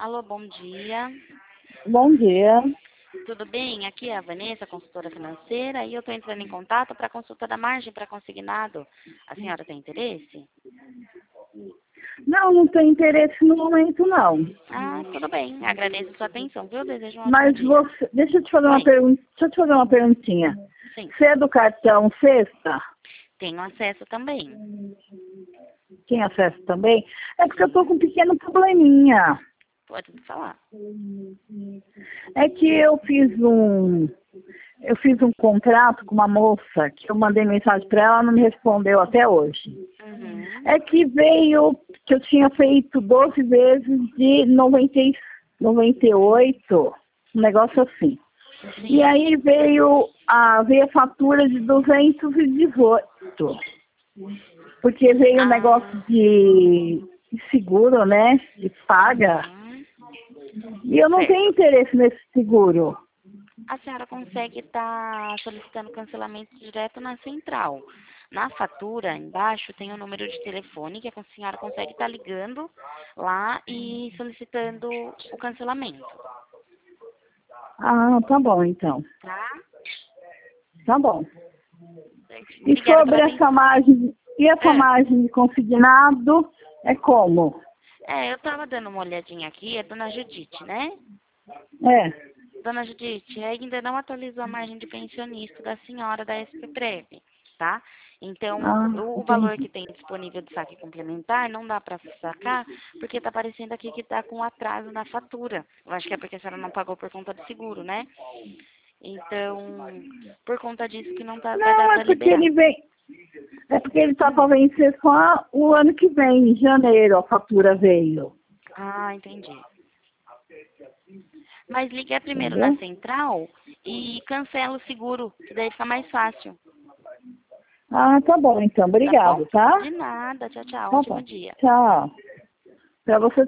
Alô, bom dia. Bom dia. Tudo bem? Aqui é a Vanessa, consultora financeira, e eu estou entrando em contato para a consulta da margem para consignado. A senhora tem interesse? Não tem interesse no momento, não. Ah, tudo bem. Agradeço a sua atenção, viu? Desejo um ótimo Mas dia. você, deixa eu te fazer uma Oi. pergunta. Deixa eu te fazer uma perguntinha. Sim, Você é do cartão Sexta? tenho acesso também. Tem acesso também? É porque eu tô Sim, com um pequeno probleminha. pode me falar. É que eu fiz um contrato com uma moça que eu mandei mensagem para ela, não me respondeu até hoje. Uhum. É que veio que eu tinha feito 12 vezes de 98, um negócio assim. E Sim. aí veio a fatura de 218, porque veio o negócio Ah, de seguro, né? De paga. uhum. E eu não tenho Certo. interesse nesse seguro. A senhora consegue estar solicitando cancelamento direto na central. Na fatura, embaixo, tem o número de telefone que a senhora consegue estar ligando lá e solicitando o cancelamento, Ah, tá bom então. tá? Tá bom. E Obrigada pela sobre essa atenção. margem, e essa É, margem de consignado é como? eu estava dando uma olhadinha aqui, é Dona Judite, né? É. Dona Judite, ainda não atualizou a margem de pensionista da senhora da SP-Prev, tá? Então, Ah, o valor que entendi. tem disponível de saque complementar não dá para sacar, porque tá aparecendo aqui que tá com atraso na fatura. Eu acho que é porque a senhora não pagou por conta do seguro, né? Então, por conta disso que não vai dar Não, é para porque liberar. ele vem. É porque ele tá para vencer só o ano que vem, em janeiro, a fatura veio. Ah, entendi. Mas ligue primeiro na Entendeu? central e cancela o seguro, que daí fica mais fácil, Ah, tá bom então. tá bom? Obrigado, tá? De nada. Tchau, tchau. Tá Ótimo bom. dia. Tchau. Para você